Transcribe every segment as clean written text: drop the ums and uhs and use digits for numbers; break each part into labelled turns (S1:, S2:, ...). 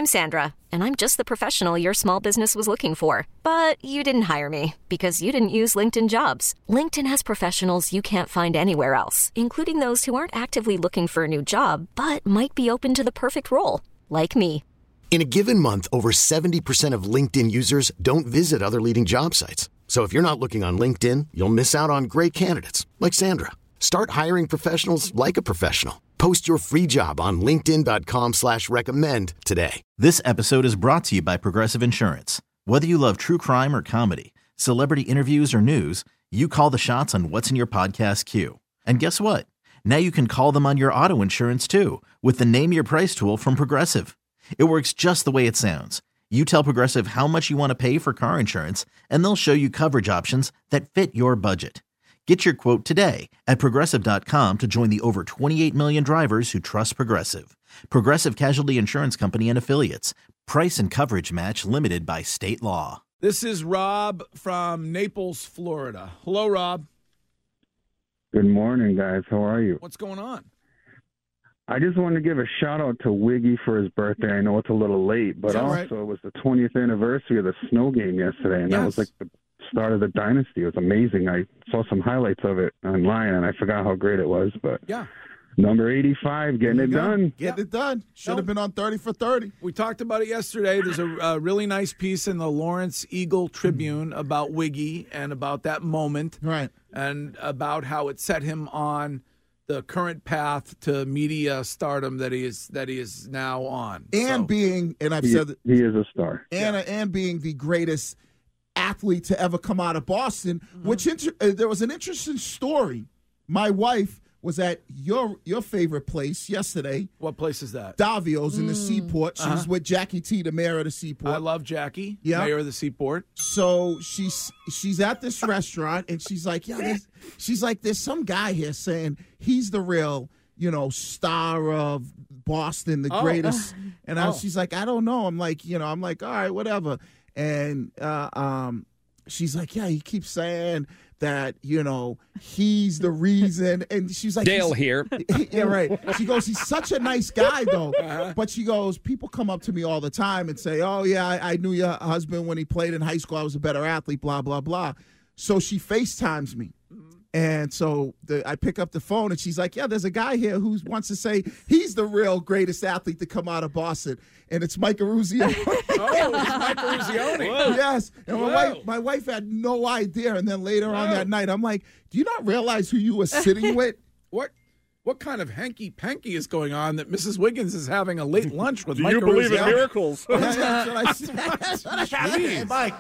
S1: I'm Sandra, and I'm just the professional your small business was looking for. But you didn't hire me because you didn't use LinkedIn Jobs. LinkedIn has professionals you can't find anywhere else, including those who aren't actively looking for a new job, but might be open to the perfect role, like me.
S2: In a given month, over 70% of LinkedIn users don't visit other leading job sites. So if you're not looking on LinkedIn, you'll miss out on great candidates like Sandra. Start hiring professionals like a professional. Post your free job on linkedin.com/recommend today.
S3: This episode is brought to you by Progressive Insurance. Whether you love true crime or comedy, celebrity interviews or news, you call the shots on what's in your podcast queue. And guess what? Now you can call them on your auto insurance too with the Name Your Price tool from Progressive. It works just the way it sounds. You tell Progressive how much you want to pay for car insurance, and they'll show you coverage options that fit your budget. Get your quote today at Progressive.com to join the over 28 million drivers who trust Progressive. Progressive Casualty Insurance Company and Affiliates. Price and coverage match limited by state law.
S4: This is Rob from Naples, Florida. Hello, Rob.
S5: Good morning, guys. How are you?
S4: What's going on?
S5: I just wanted to give a shout-out to Wiggy for his birthday. I know it's a little late, but also
S4: right?
S5: It was the 20th anniversary of the snow game yesterday, and that was like the start of the dynasty. It was amazing. I saw some highlights of it online, and I forgot how great it was. But
S4: yeah,
S5: number 85, getting it done.
S6: Getting it done. Should have been on 30 for 30.
S4: We talked about it yesterday. There's a really nice piece in the Lawrence Eagle Tribune about Wiggy and about that moment.
S6: Right.
S4: And about how it set him on the current path to media stardom that he is now on.
S6: And being, and I've
S5: He
S6: said that,
S5: is a star.
S6: and being the greatest athlete to ever come out of Boston, which there was an interesting story. My wife was at your favorite place yesterday.
S4: What place is that?
S6: Davio's in the Seaport. She was with Jackie T, the mayor of the Seaport.
S4: I love Jackie,
S6: Yeah.
S4: mayor of the Seaport.
S6: So she's at this restaurant, and she's like, there's some guy here saying he's the real, star of Boston, the greatest. And she's like, I don't know. I'm like, all right, whatever. And she's like, yeah, he keeps saying that, he's the reason. And she's like,
S7: Dale here.
S6: Yeah, right. She goes, he's such a nice guy, though. But she goes, people come up to me all the time and say, oh, yeah, I knew your husband when he played in high school. I was a better athlete, blah, blah, blah. So she FaceTimes me. And so I pick up the phone, and she's like, yeah, there's a guy here who wants to say he's the real greatest athlete to come out of Boston. And it's Mike Eruzione.
S4: It's Mike Eruzione.
S6: Yes. And my wife had no idea. And then later on that night, I'm like, do you not realize who you were sitting with?
S4: What kind of hanky-panky is going on that Mrs. Wiggins is having a late lunch with Mike
S7: You believe in
S4: Eruzione?
S7: miracles.
S6: That's what I said.
S7: Mike.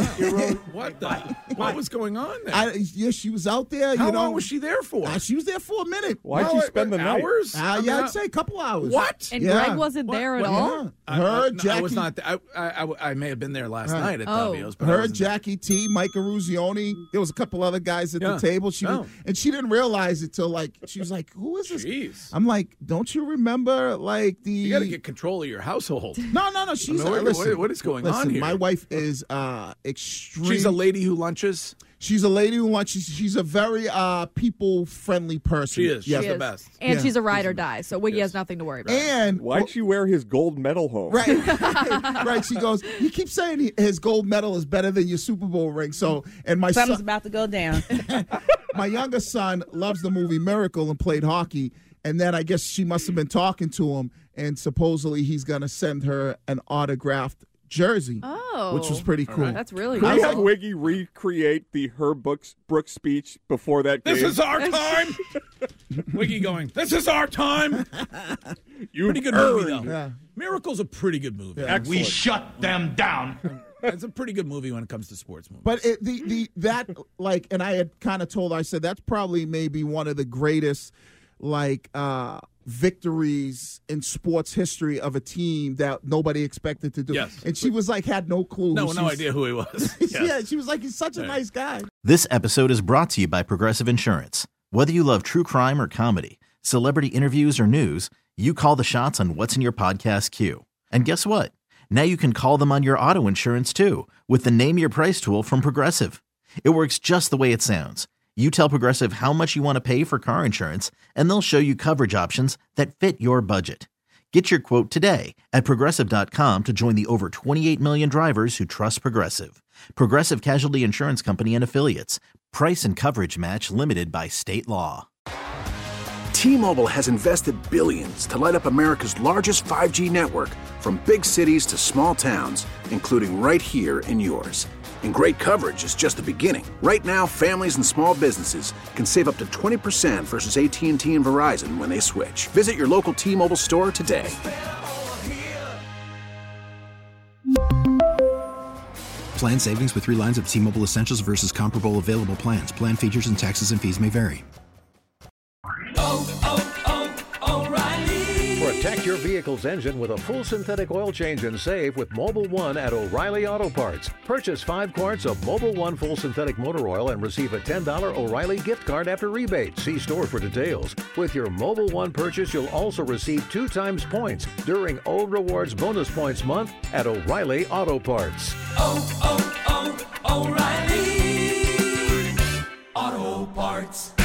S4: What was going on there?
S6: She was out there.
S4: How long was she there for?
S6: She was there for a minute.
S7: Why'd you spend the night?
S4: Hours?
S6: I'd say a couple hours.
S4: What?
S8: And Greg wasn't there at all?
S6: Jackie.
S4: I was not. I may have been there last night at Davio's. But
S6: Her, Jackie T, Mike Eruzione. There was a couple other guys at the table. She didn't realize it till she was like, "Who is this?"
S4: Jeez.
S6: I'm like, "Don't you remember
S4: You got to get control of your household.
S6: No. She's listen,
S4: what is going on here?
S6: My wife is extreme.
S4: She's a lady who lunches.
S6: She's a lady who lunches. She's a very people-friendly person.
S4: She is.
S6: Yes.
S4: She's the best.
S8: And
S6: Yeah.
S8: she's a ride or die, so Wiggy has nothing to worry about.
S6: And
S7: Why'd she wear his gold medal home?
S6: Right. Right. She goes, you keep saying his gold medal is better than your Super Bowl ring. So, and my
S9: Something's
S6: son,
S9: about to go down.
S6: my younger son loves the movie Miracle and played hockey. And then I guess she must have been talking to him, and supposedly he's going to send her an autographed jersey, which was pretty cool.
S8: That's really
S7: Could
S8: cool.
S7: we have Wiggy recreate the Herb Brooks speech before that game?
S4: This is our time. Wiggy going, this is our time. Pretty good movie, though.
S6: Yeah.
S4: Miracle's a pretty good movie.
S6: Yeah.
S10: We shut them down.
S4: It's a pretty good movie when it comes to sports movies.
S6: But and I had kind of told her, I said, that's probably maybe one of the greatest, victories in sports history of a team that nobody expected to do.
S4: Yes.
S6: And she was had no clue.
S4: No idea who he was. Yes.
S6: Yeah, she was like, he's such a nice guy.
S3: This episode is brought to you by Progressive Insurance. Whether you love true crime or comedy, celebrity interviews or news, you call the shots on what's in your podcast queue. And guess what? Now you can call them on your auto insurance too with the Name Your Price tool from Progressive. It works just the way it sounds. You tell Progressive how much you want to pay for car insurance, and they'll show you coverage options that fit your budget. Get your quote today at Progressive.com to join the over 28 million drivers who trust Progressive. Progressive Casualty Insurance Company and Affiliates. Price and coverage match limited by state law.
S9: T-Mobile has invested billions to light up America's largest 5G network, from big cities to small towns, including right here in yours. And great coverage is just the beginning. Right now, families and small businesses can save up to 20% versus AT&T and Verizon when they switch. Visit your local T-Mobile store today.
S11: Plan savings with 3 lines of T-Mobile Essentials versus comparable available plans. Plan features and taxes and fees may vary.
S12: Protect your vehicle's engine with a full synthetic oil change and save with Mobil 1 at O'Reilly Auto Parts. Purchase 5 quarts of Mobil 1 full synthetic motor oil and receive a $10 O'Reilly gift card after rebate. See store for details. With your Mobil 1 purchase, you'll also receive 2 times points during O Rewards Bonus Points Month at O'Reilly Auto Parts.
S13: O'Reilly Auto Parts.